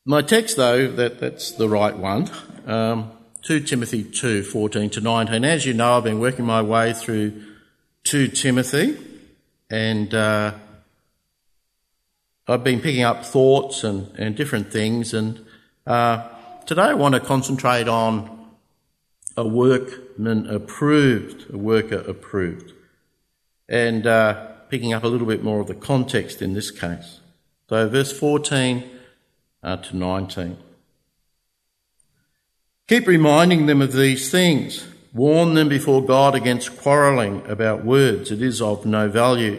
My text, though, that's the right one, 2 Timothy 2, 14 to 19. As you know, I've been working my way through 2 Timothy, and I've been picking up thoughts and different things, and today I want to concentrate on a worker approved, and picking up a little bit more of the context in this case. So verse 14 to 19. Keep reminding them of these things. Warn them before God against quarrelling about words. It is of no value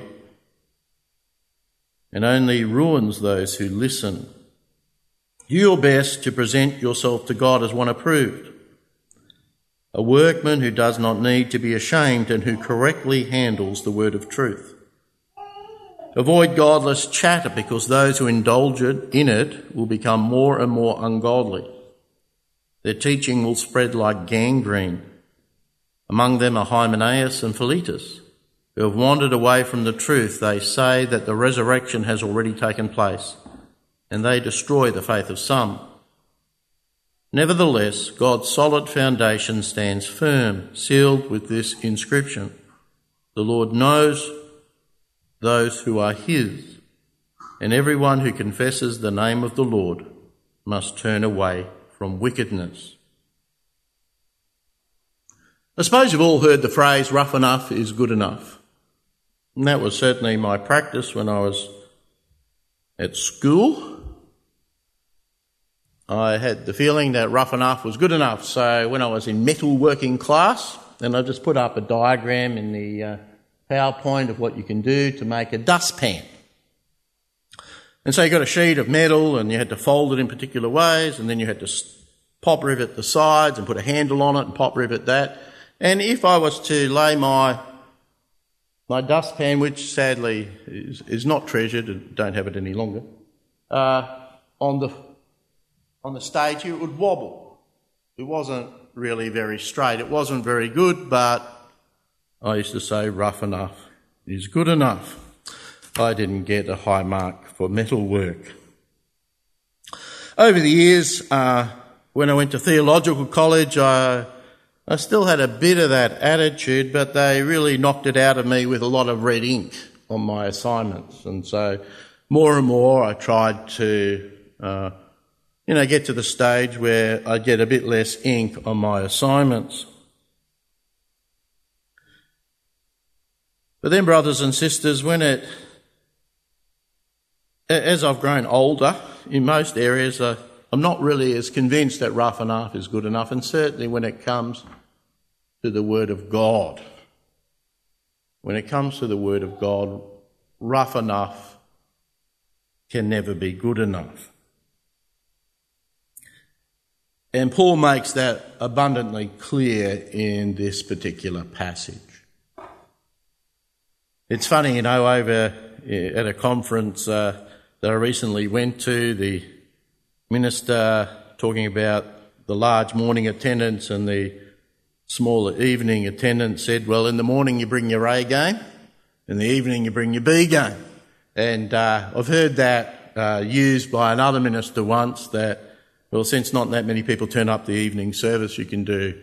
and only ruins those who listen. Do your best to present yourself to God as one approved, a workman who does not need to be ashamed and who correctly handles the word of truth. Avoid godless chatter, because those who indulge in it will become more and more ungodly. Their teaching will spread like gangrene. Among them are Hymenaeus and Philetus, who have wandered away from the truth. They say that the resurrection has already taken place, and they destroy the faith of some. Nevertheless, God's solid foundation stands firm, sealed with this inscription: The Lord knows those who are his, and everyone who confesses the name of the Lord must turn away from wickedness. I suppose you've all heard the phrase, rough enough is good enough. And that was certainly my practice when I was at school. I had the feeling that rough enough was good enough. So when I was in metalworking class, and I just put up a diagram in the PowerPoint of what you can do to make a dustpan. And so you got a sheet of metal and you had to fold it in particular ways, and then you had to pop rivet the sides and put a handle on it and pop rivet that. And if I was to lay my dustpan, which sadly is not treasured and don't have it any longer, on the stage here, it would wobble. It wasn't really very straight. It wasn't very good, but I used to say rough enough is good enough. I didn't get a high mark for metal work. Over the years, when I went to theological college, I still had a bit of that attitude, but they really knocked it out of me with a lot of red ink on my assignments. And so more and more I tried to, get to the stage where I get a bit less ink on my assignments. But then, brothers and sisters, as I've grown older, in most areas, I'm not really as convinced that rough enough is good enough, and certainly when it comes to the Word of God. When it comes to the Word of God, rough enough can never be good enough. And Paul makes that abundantly clear in this particular passage. It's funny, over at a conference that I recently went to, the minister talking about the large morning attendance and the smaller evening attendance said, well, in the morning you bring your A game, in the evening you bring your B game. And I've heard that used by another minister once, that, well, since not that many people turn up the evening service, you can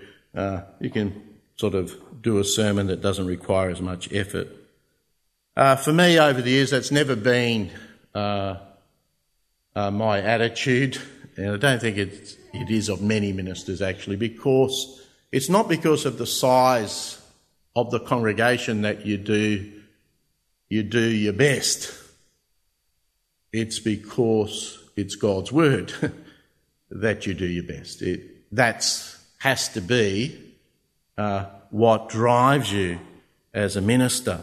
sort of do a sermon that doesn't require as much effort. For me, over the years, that's never been my attitude, and I don't think it is of many ministers actually, because it's not because of the size of the congregation that you do your best. It's because it's God's word that you do your best. That has to be what drives you as a minister.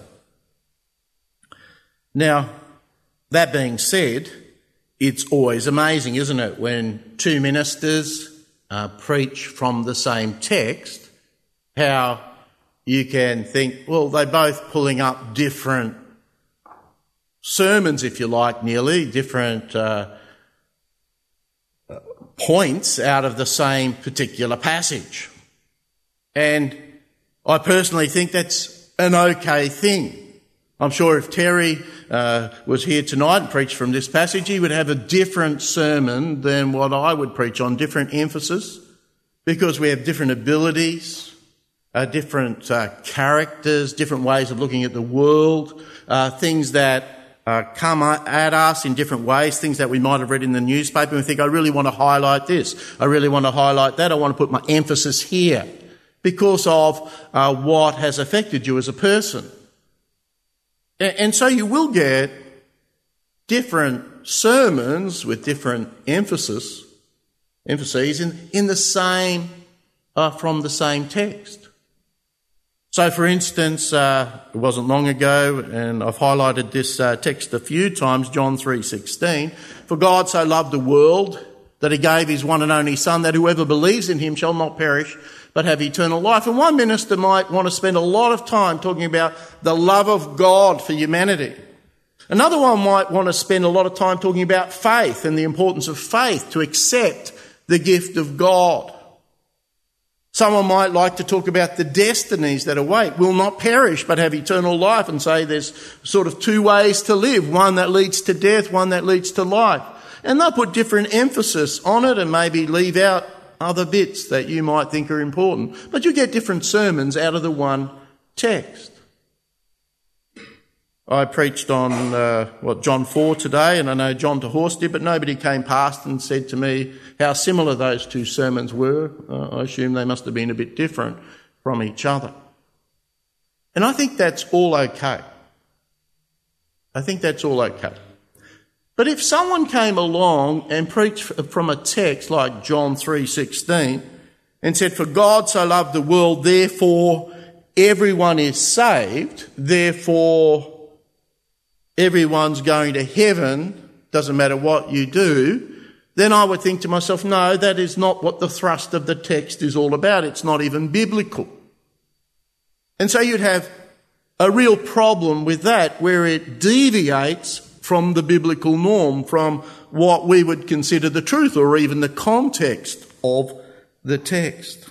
Now, that being said, it's always amazing, isn't it, when two ministers preach from the same text, how you can think, well, they're both pulling up different sermons, if you like, nearly, different points out of the same particular passage. And I personally think that's an okay thing. I'm sure if Terry was here tonight and preached from this passage, he would have a different sermon than what I would preach on, different emphasis, because we have different abilities, different characters, different ways of looking at the world, things that come at us in different ways, things that we might have read in the newspaper and we think, I really want to highlight this, I really want to highlight that, I want to put my emphasis here because of what has affected you as a person. And so you will get different sermons with different emphases in the same, from the same text. So, for instance, it wasn't long ago, and I've highlighted this text a few times, John 3:16. For God so loved the world that he gave his one and only Son, that whoever believes in him shall not perish, but have eternal life. And one minister might want to spend a lot of time talking about the love of God for humanity. Another one might want to spend a lot of time talking about faith and the importance of faith to accept the gift of God. Someone might like to talk about the destinies that await, will not perish but have eternal life, and say there's sort of two ways to live, one that leads to death, one that leads to life. And they'll put different emphasis on it and maybe leave out other bits that you might think are important. But you get different sermons out of the one text. I preached on John 4 today, and I know John DeHorst did, but nobody came past and said to me how similar those two sermons were. I assume they must have been a bit different from each other. And I think that's all okay. But if someone came along and preached from a text like John 3:16 and said, for God so loved the world, therefore everyone is saved, therefore everyone's going to heaven, doesn't matter what you do, then I would think to myself, no, that is not what the thrust of the text is all about. It's not even biblical. And so you'd have a real problem with that, where it deviates from the biblical norm, from what we would consider the truth or even the context of the text.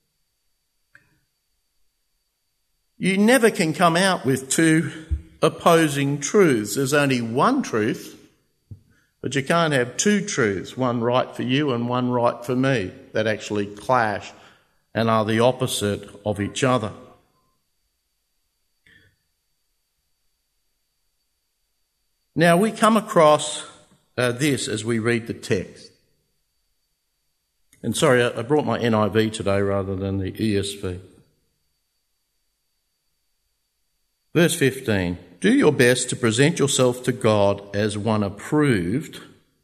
You never can come out with two opposing truths. There's only one truth, but you can't have two truths, one right for you and one right for me, that actually clash and are the opposite of each other. Now, we come across this as we read the text. And sorry, I brought my NIV today rather than the ESV. Verse 15, do your best to present yourself to God as one approved,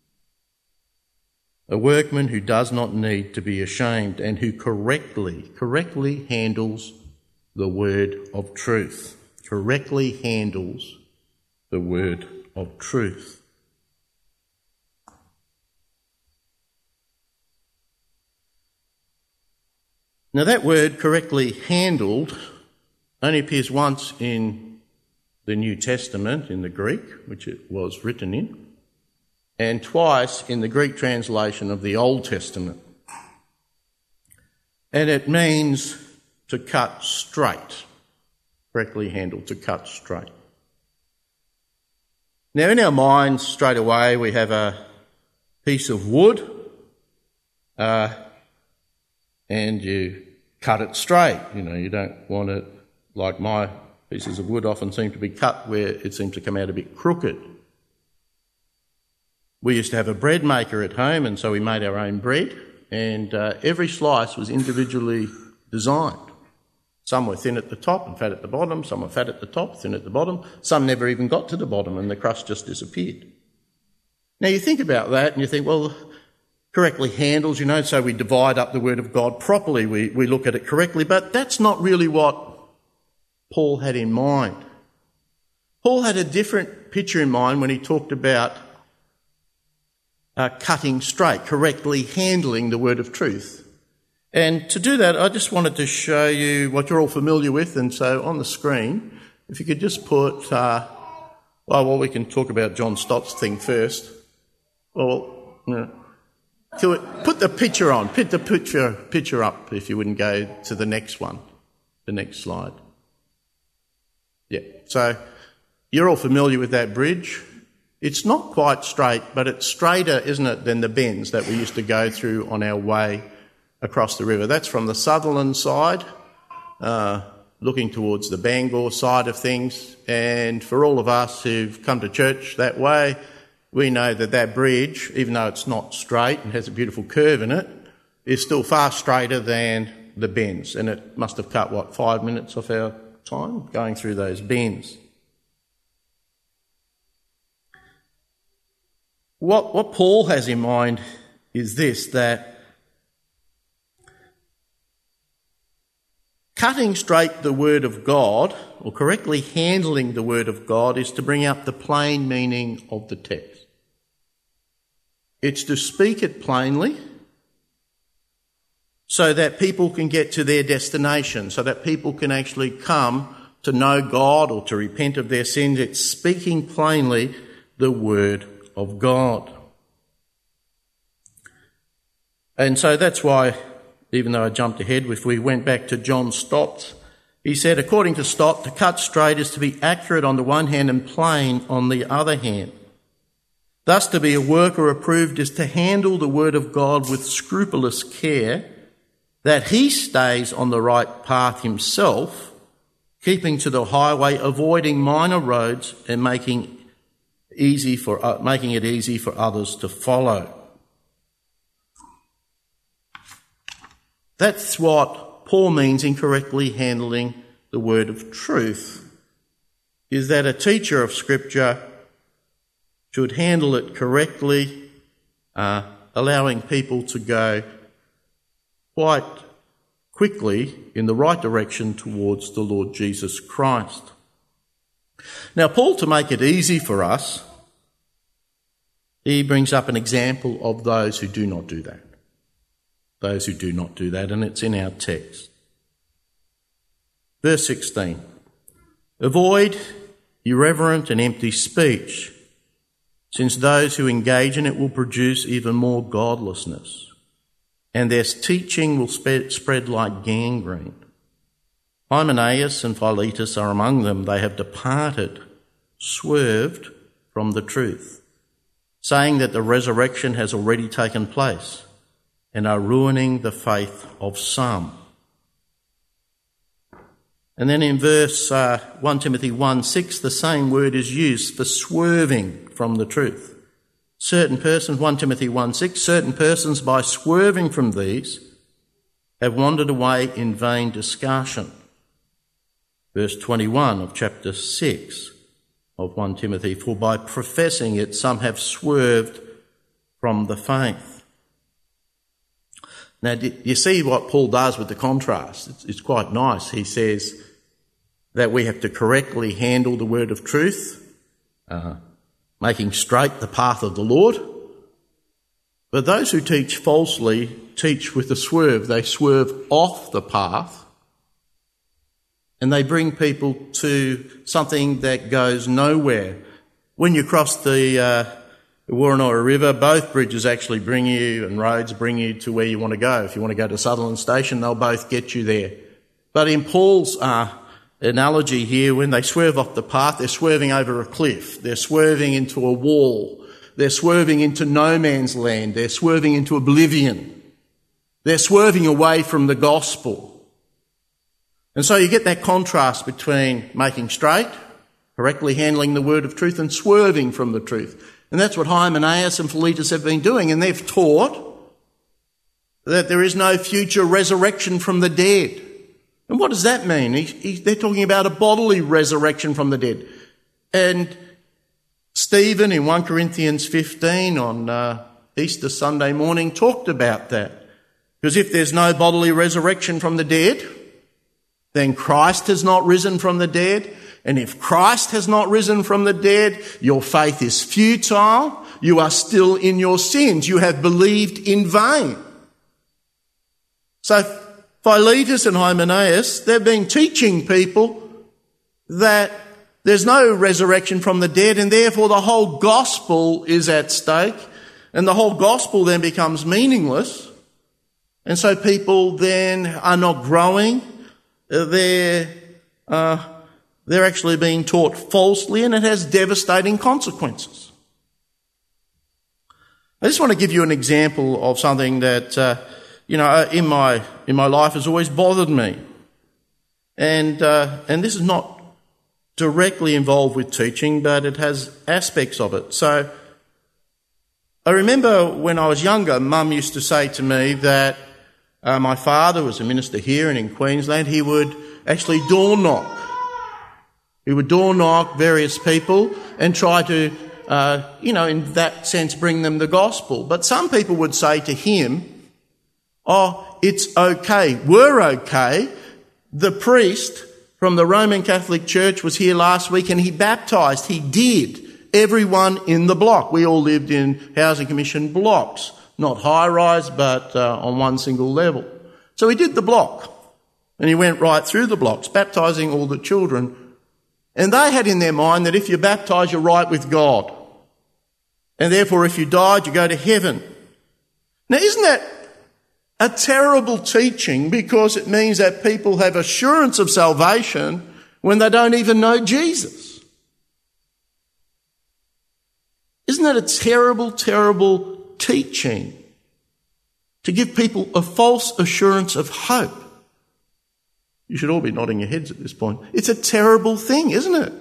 a workman who does not need to be ashamed and who correctly handles the word of truth. Correctly handles the word of truth. Now that word, correctly handled, only appears once in the New Testament in the Greek, which it was written in, and twice in the Greek translation of the Old Testament. And it means to cut straight. Correctly handled, to cut straight. Now, in our minds, straight away, we have a piece of wood, and you cut it straight. You know, you don't want it, like my pieces of wood often seem to be cut where it seems to come out a bit crooked. We used to have a bread maker at home, and so we made our own bread, and every slice was individually designed. Some were thin at the top and fat at the bottom, some were fat at the top, thin at the bottom, some never even got to the bottom and the crust just disappeared. Now you think about that and you think, well, correctly handles, you know, so we divide up the word of God properly, we look at it correctly, but that's not really what Paul had in mind. Paul had a different picture in mind when he talked about cutting straight, correctly handling the word of truth. And to do that, I just wanted to show you what you're all familiar with. And so on the screen, if you could just put, we can talk about John Stott's thing first. Put the picture on. Put the picture up, if you wouldn't go to the next one, the next slide. Yeah. So You're all familiar with that bridge. It's not quite straight, but it's straighter, isn't it, than the bends that we used to go through on our way across the river. That's from the Sutherland side, looking towards the Bangor side of things. And for all of us who've come to church that way, we know that that bridge, even though it's not straight and has a beautiful curve in it, is still far straighter than the bends. And it must have cut, 5 minutes off our time going through those bends. What Paul has in mind is this, that cutting straight the Word of God, or correctly handling the Word of God, is to bring out the plain meaning of the text. It's to speak it plainly so that people can get to their destination, so that people can actually come to know God or to repent of their sins. It's speaking plainly the Word of God. And so that's why, even though I jumped ahead, if we went back to John Stott, he said, according to Stott, to cut straight is to be accurate on the one hand and plain on the other hand. Thus, to be a worker approved is to handle the Word of God with scrupulous care, that he stays on the right path himself, keeping to the highway, avoiding minor roads and making it easy for others to follow. That's what Paul means in correctly handling the word of truth, is that a teacher of Scripture should handle it correctly, allowing people to go quite quickly in the right direction towards the Lord Jesus Christ. Now, Paul, to make it easy for us, he brings up an example of those who do not do that. Those who do not do that, and it's in our text. Verse 16. Avoid irreverent and empty speech, since those who engage in it will produce even more godlessness, and their teaching will spread like gangrene. Hymenaeus and Philetus are among them. They have departed, swerved from the truth, saying that the resurrection has already taken place, and are ruining the faith of some. And then in verse 1 Timothy 1:6, the same word is used for swerving from the truth. Certain persons, 1 Timothy 1:6, certain persons by swerving from these have wandered away in vain discussion. Verse 21 of chapter 6 of 1 Timothy, for by professing it some have swerved from the faith. Now, you see what Paul does with the contrast? It's quite nice. He says that we have to correctly handle the word of truth, making straight the path of the Lord. But those who teach falsely teach with a swerve. They swerve off the path, and they bring people to something that goes nowhere. When you cross the Woronora River, both bridges actually bring you, and roads bring you to where you want to go. If you want to go to Sutherland Station, they'll both get you there. But in Paul's analogy here, when they swerve off the path, they're swerving over a cliff. They're swerving into a wall. They're swerving into no man's land. They're swerving into oblivion. They're swerving away from the gospel. And so you get that contrast between making straight, correctly handling the word of truth, and swerving from the truth. And that's what Hymenaeus and Philetus have been doing. And they've taught that there is no future resurrection from the dead. And what does that mean? They're talking about a bodily resurrection from the dead. And Stephen in 1 Corinthians 15 on Easter Sunday morning talked about that. Because if there's no bodily resurrection from the dead, then Christ has not risen from the dead. And if Christ has not risen from the dead, your faith is futile. You are still in your sins. You have believed in vain. So Philetus and Hymenaeus, they've been teaching people that there's no resurrection from the dead, and therefore the whole gospel is at stake, and the whole gospel then becomes meaningless. And so people then are not growing. They're they're actually being taught falsely, and it has devastating consequences. I just want to give you an example of something that, in my life has always bothered me. And this is not directly involved with teaching, but it has aspects of it. So I remember when I was younger, Mum used to say to me that my father was a minister here and in Queensland. He would actually door knock. He would door knock various people and try to, in that sense, bring them the gospel. But some people would say to him, "Oh, it's okay. We're okay. The priest from the Roman Catholic Church was here last week and he baptised. He did. Everyone in the block." We all lived in housing commission blocks, not high-rise, but on one single level. So he did the block, and he went right through the blocks, baptising all the children. And they had in their mind that if you're baptised, you're right with God. And therefore, if you died, you go to heaven. Now, isn't that a terrible teaching, because it means that people have assurance of salvation when they don't even know Jesus? Isn't that a terrible, terrible teaching to give people a false assurance of hope? You should all be nodding your heads at this point. It's a terrible thing, isn't it?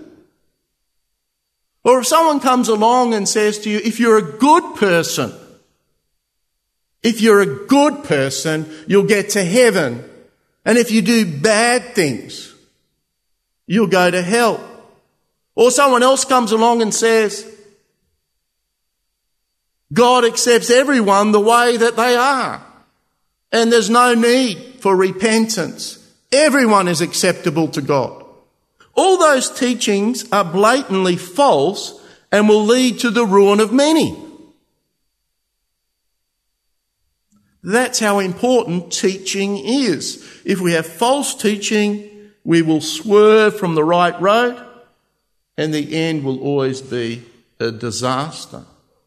Or if someone comes along and says to you, if you're a good person, you'll get to heaven. And if you do bad things, you'll go to hell. Or someone else comes along and says, God accepts everyone the way that they are, and there's no need for repentance. Everyone is acceptable to God. All those teachings are blatantly false and will lead to the ruin of many. That's how important teaching is. If we have false teaching, we will swerve from the right road, and the end will always be a disaster.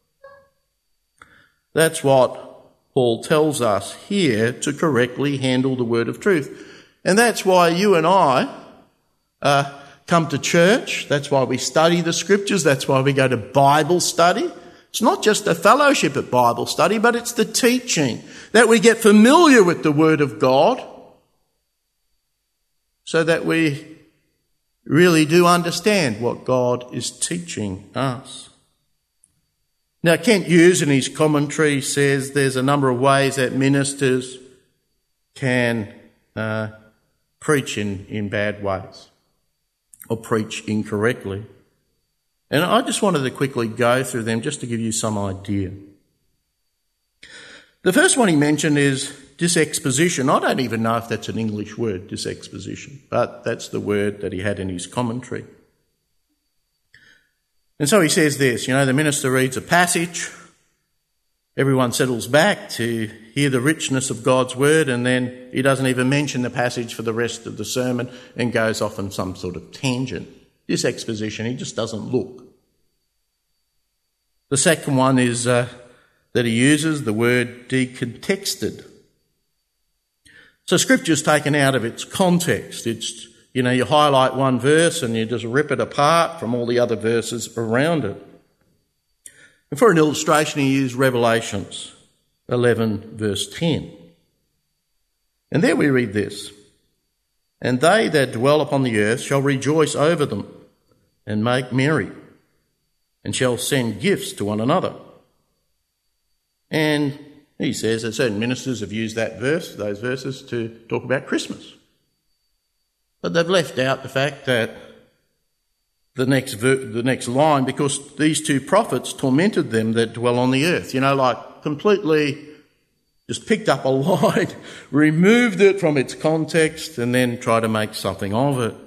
That's what Paul tells us here to correctly handle the word of truth. And that's why you and I come to church. That's why we study the scriptures. That's why we go to Bible study. It's not just a fellowship at Bible study, but it's the teaching, that we get familiar with the word of God so that we really do understand what God is teaching us. Now, Kent Hughes in his commentary says there's a number of ways that ministers can preach in bad ways or preach incorrectly. And I just wanted to quickly go through them just to give you some idea. The first one he mentioned is disexposition. I don't even know if that's an English word, disexposition, but that's the word that he had in his commentary. And so he says this, the minister reads a passage, everyone settles back to hear the richness of God's word, and then he doesn't even mention the passage for the rest of the sermon and goes off on some sort of tangent. Disexposition, he just doesn't look. The second one is that he uses the word decontexted. So scripture's taken out of its context. It's, you highlight one verse and you just rip it apart from all the other verses around it. And for an illustration, he used Revelations 11 verse 10. And there we read this: "And they that dwell upon the earth shall rejoice over them and make merry, and shall send gifts to one another." And he says that certain ministers have used those verses to talk about Christmas. But they've left out the fact that the next line, because these two prophets tormented them that dwell on the earth. Completely just picked up a line, removed it from its context, and then tried to make something of it.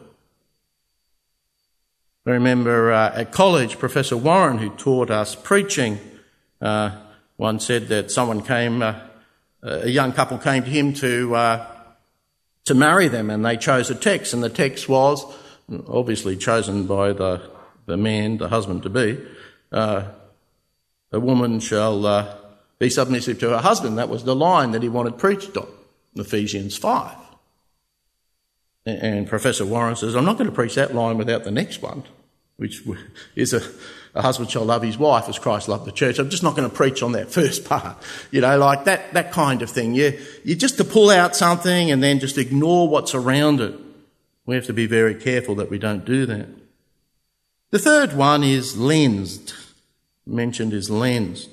I remember at college, Professor Warren, who taught us preaching, once said that a young couple came to him to marry them, and they chose a text, and the text was, obviously chosen by the man, the husband-to-be, a woman shall be submissive to her husband. That was the line that he wanted preached on, Ephesians 5. And Professor Warren says, I'm not going to preach that line without the next one, which is a husband shall love his wife as Christ loved the church. I'm just not going to preach on that first part, like that kind of thing. You just to pull out something and then just ignore what's around it. We have to be very careful that we don't do that. The third one is lensed. Mentioned is lensed.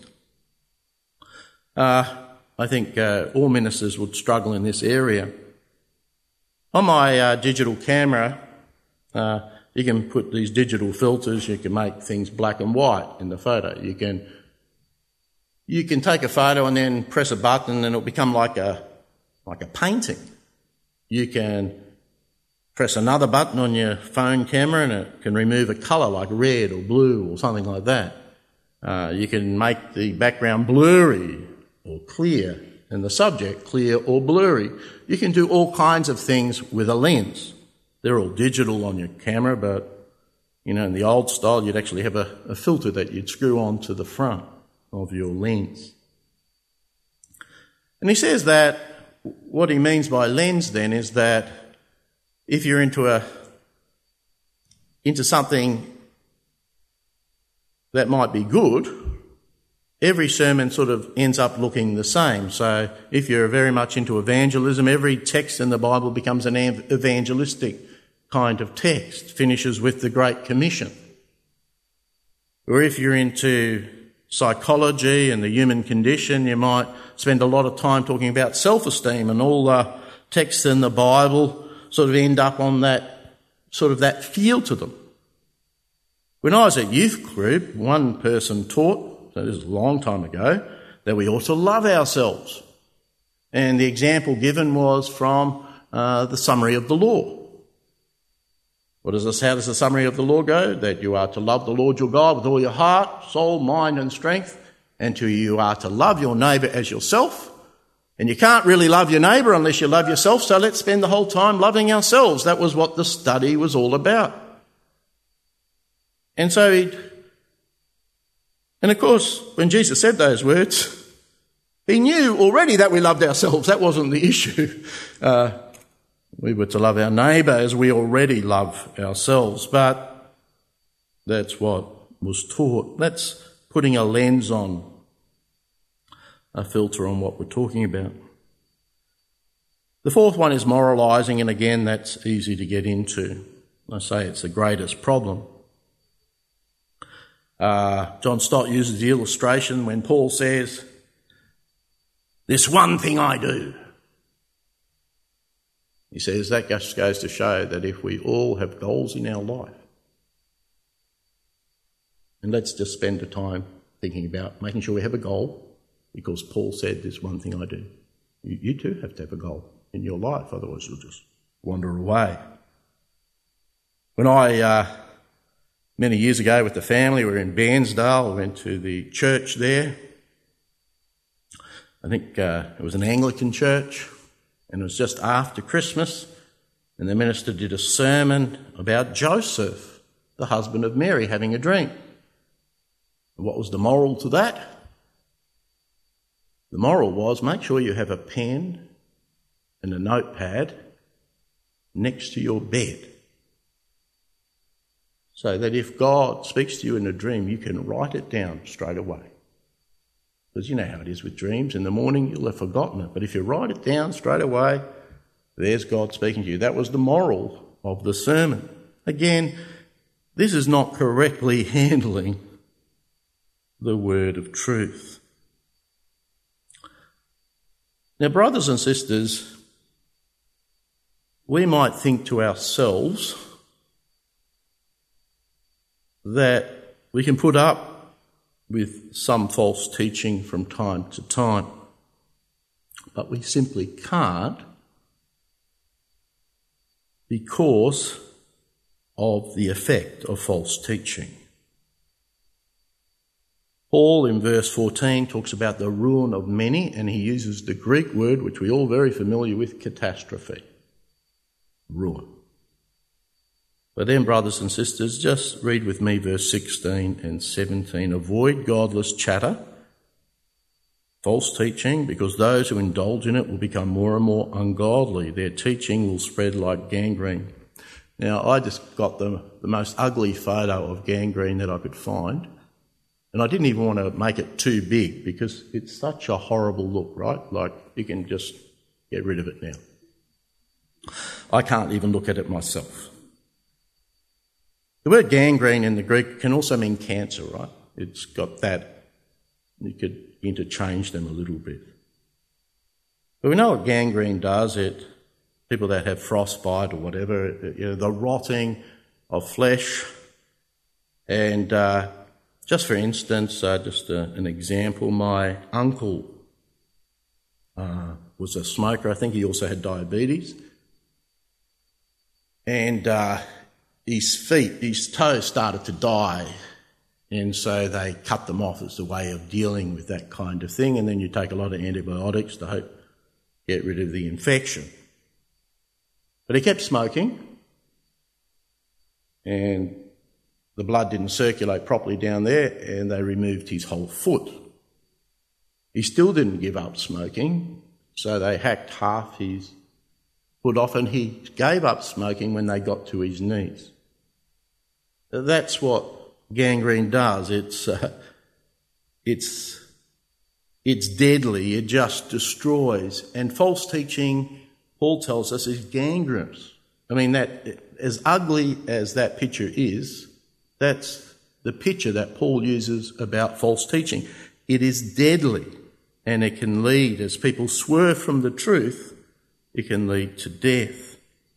I think all ministers would struggle in this area. On my digital camera, you can put these digital filters. You can make things black and white in the photo. You can take a photo and then press a button and it'll become like a painting. You can press another button on your phone camera and it can remove a colour like red or blue or something like that. You can make the background blurry or clear and the subject clear or blurry. You can do all kinds of things with a lens. They're all digital on your camera, but, in the old style, you'd actually have a filter that you'd screw onto the front of your lens. And he says that what he means by lens then is that if you're into something that might be good, every sermon sort of ends up looking the same. So if you're very much into evangelism, every text in the Bible becomes an evangelistic kind of text, finishes with the Great Commission. Or if you're into psychology and the human condition, you might spend a lot of time talking about self-esteem, and all the texts in the Bible sort of end up on that feel to them. When I was at youth group, one person taught, so this is a long time ago, that we ought to love ourselves. And the example given was from the summary of the law. How does the summary of the law go? That you are to love the Lord your God with all your heart, soul, mind and strength, and you are to love your neighbour as yourself. And you can't really love your neighbour unless you love yourself, so let's spend the whole time loving ourselves. That was what the study was all about. And of course, when Jesus said those words, he knew already that we loved ourselves. That wasn't the issue. We were to love our neighbour as we already love ourselves. But that's what was taught. That's putting a lens on, a filter on what we're talking about. The fourth one is moralising, and again, that's easy to get into. I say it's the greatest problem. John Stott uses the illustration when Paul says, "This one thing I do." He says that just goes to show that if we all have goals in our life, and let's just spend the time thinking about making sure we have a goal, because Paul said, "This one thing I do." You too have to have a goal in your life, otherwise you'll just wander away. When many years ago with the family, we were in Bairnsdale, we went to the church there. I think it was an Anglican church, and it was just after Christmas, and the minister did a sermon about Joseph, the husband of Mary, having a dream. And what was the moral to that? The moral was, make sure you have a pen and a notepad next to your bed, so that if God speaks to you in a dream, you can write it down straight away. Because you know how it is with dreams. In the morning, you'll have forgotten it. But if you write it down straight away, there's God speaking to you. That was the moral of the sermon. Again, this is not correctly handling the word of truth. Now, brothers and sisters, we might think to ourselves that we can put up with some false teaching from time to time, but we simply can't, because of the effect of false teaching. Paul in verse 14 talks about the ruin of many, and he uses the Greek word, which we're all very familiar with, catastrophe, ruin. But then, brothers and sisters, just read with me verse 16 and 17. Avoid godless chatter, false teaching, because those who indulge in it will become more and more ungodly. Their teaching will spread like gangrene. Now, I just got the most ugly photo of gangrene that I could find, and I didn't even want to make it too big because it's such a horrible look, right? Like, you can just get rid of it now. I can't even look at it myself. The word gangrene in the Greek can also mean cancer, right? It's got that. You could interchange them a little bit. But we know what gangrene does. People that have frostbite or whatever, the rotting of flesh. And just for instance, an example, my uncle was a smoker. I think he also had diabetes. And his toes started to die. And so they cut them off as a way of dealing with that kind of thing. And then you take a lot of antibiotics to get rid of the infection. But he kept smoking, and the blood didn't circulate properly down there, and they removed his whole foot. He still didn't give up smoking, so they hacked half his foot off, and he gave up smoking when they got to his knees. That's what gangrene does. It's deadly. It just destroys. And false teaching, Paul tells us, is gangrenous. I mean, that, as ugly as that picture is, that's the picture that Paul uses about false teaching. It is deadly, and it can lead, as people swerve from the truth, it can lead to death.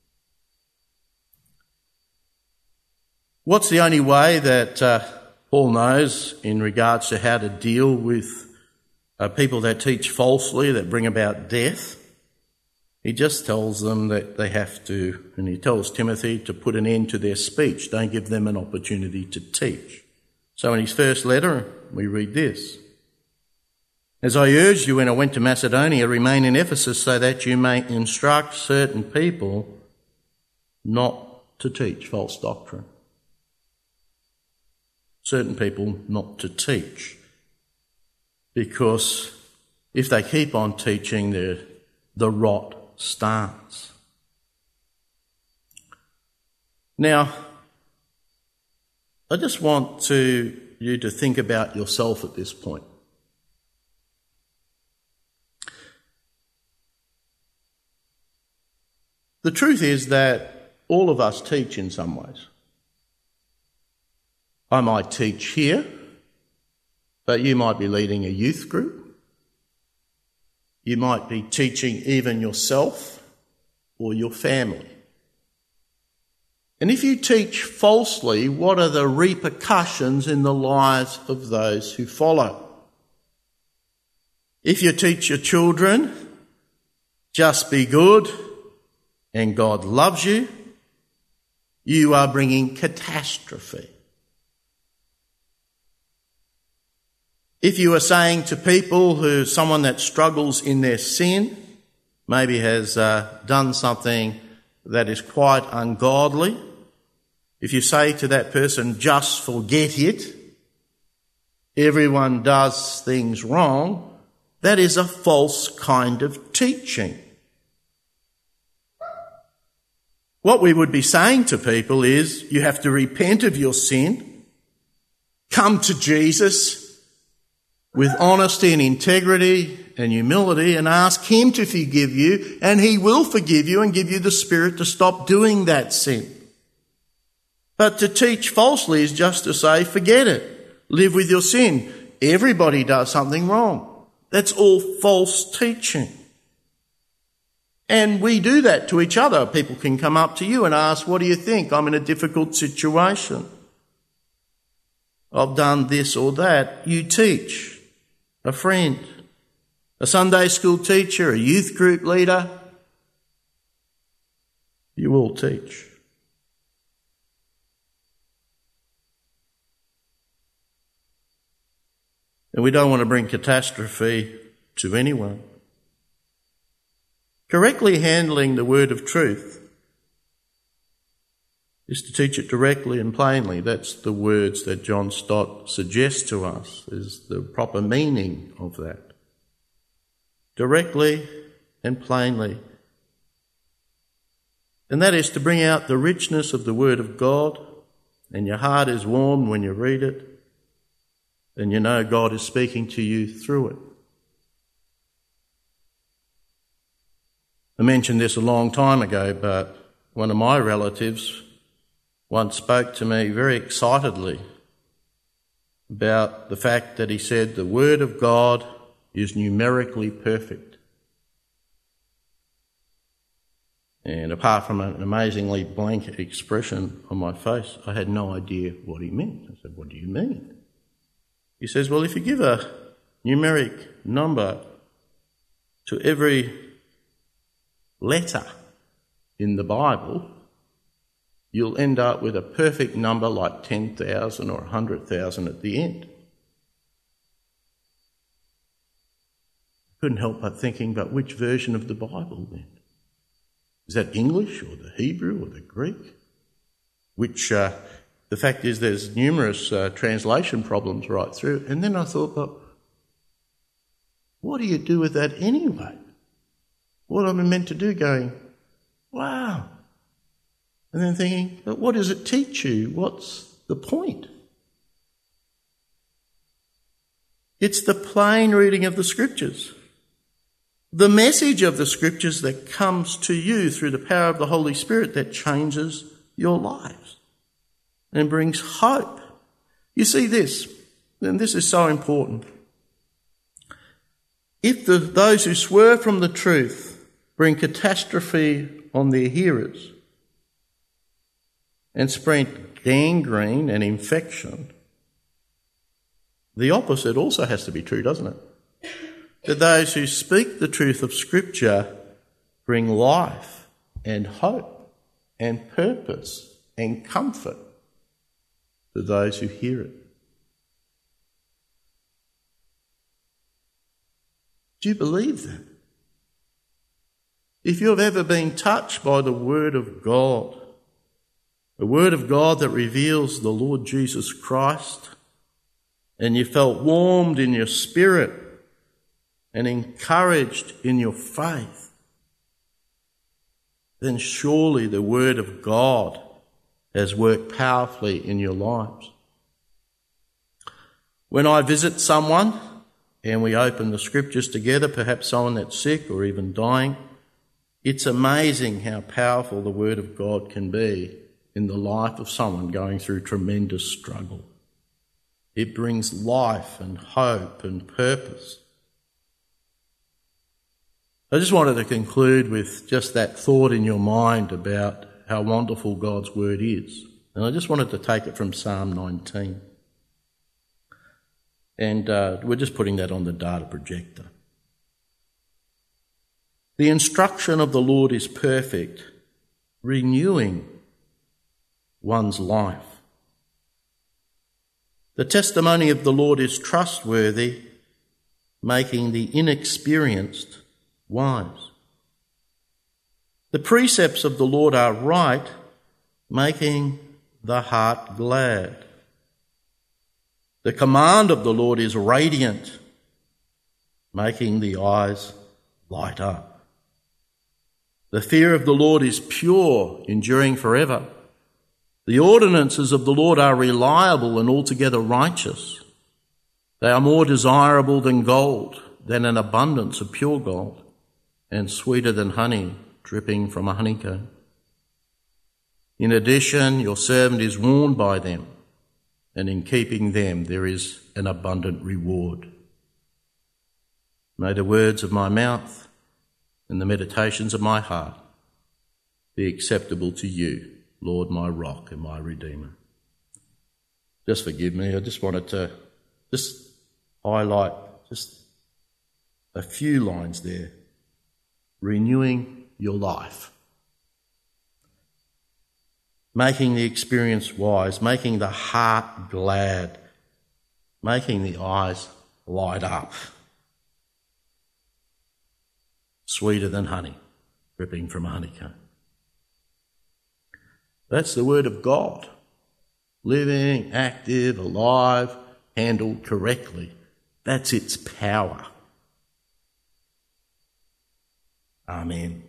What's the only way that Paul knows in regards to how to deal with people that teach falsely, that bring about death? He just tells them that they have to, and he tells Timothy to put an end to their speech. Don't give them an opportunity to teach. So in his first letter, we read this. As I urged you when I went to Macedonia, remain in Ephesus so that you may instruct certain people not to teach false doctrine. Certain people not to teach. Because if they keep on teaching, the rot starts. Now, I just want you to think about yourself at this point. The truth is that all of us teach in some ways. I might teach here, but you might be leading a youth group. You might be teaching even yourself or your family. And if you teach falsely, what are the repercussions in the lives of those who follow? If you teach your children, just be good and God loves you, you are bringing catastrophe. If you are saying to people someone that struggles in their sin, maybe has done something that is quite ungodly, if you say to that person, just forget it, everyone does things wrong, that is a false kind of teaching. What we would be saying to people is, you have to repent of your sin, come to Jesus with honesty and integrity and humility and ask him to forgive you, and he will forgive you and give you the Spirit to stop doing that sin. But to teach falsely is just to say, forget it, live with your sin. Everybody does something wrong. That's all false teaching. And we do that to each other. People can come up to you and ask, what do you think? I'm in a difficult situation. I've done this or that. You teach. A friend, a Sunday school teacher, a youth group leader. You all teach. And we don't want to bring catastrophe to anyone. Correctly handling the word of truth is to teach it directly and plainly. That's the words that John Stott suggests to us, is the proper meaning of that. directly and plainly. And that is to bring out the richness of the Word of God, and your heart is warmed when you read it, and you know God is speaking to you through it. I mentioned this a long time ago, but one of my relatives once spoke to me very excitedly about the fact that he said the Word of God is numerically perfect. And apart from an amazingly blank expression on my face, I had no idea what he meant. I said, "What do you mean?" He says, "Well, if you give a numeric number to every letter in the Bible, you'll end up with a perfect number like 10,000 or 100,000 at the end." Couldn't help but thinking, but which version of the Bible then? Is that English or the Hebrew or the Greek? Which, the fact is there's numerous translation problems right through. And then I thought, but what do you do with that anyway? What am I meant to do going, wow. And then thinking, but what does it teach you? What's the point? It's the plain reading of the Scriptures. The message of the Scriptures that comes to you through the power of the Holy Spirit that changes your lives and brings hope. You see this, and this is so important. If those who swerve from the truth bring catastrophe on their hearers and spread gangrene and infection, the opposite also has to be true, doesn't it? That those who speak the truth of Scripture bring life and hope and purpose and comfort to those who hear it. Do you believe that? If you have ever been touched by the Word of God, the Word of God that reveals the Lord Jesus Christ, and you felt warmed in your spirit and encouraged in your faith, then surely the Word of God has worked powerfully in your lives. When I visit someone and we open the Scriptures together, perhaps someone that's sick or even dying, it's amazing how powerful the Word of God can be in the life of someone going through tremendous struggle. It brings life and hope and purpose. I just wanted to conclude with just that thought in your mind about how wonderful God's Word is. And I just wanted to take it from Psalm 19. And we're just putting that on the data projector. The instruction of the Lord is perfect, renewing one's life. The testimony of the Lord is trustworthy, making the inexperienced wise. The precepts of the Lord are right, making the heart glad. The command of the Lord is radiant, making the eyes light up. The fear of the Lord is pure, enduring forever. The ordinances of the Lord are reliable and altogether righteous. They are more desirable than gold, than an abundance of pure gold, and sweeter than honey dripping from a honeycomb. In addition, your servant is warned by them, and in keeping them there is an abundant reward. May the words of my mouth and the meditations of my heart be acceptable to you, Lord, my rock and my redeemer. Just forgive me, I just wanted to just highlight just a few lines there. Renewing your life. Making the experience wise, making the heart glad, making the eyes light up. Sweeter than honey, dripping from a honeycomb. That's the Word of God. Living, active, alive, handled correctly. That's its power. Amen.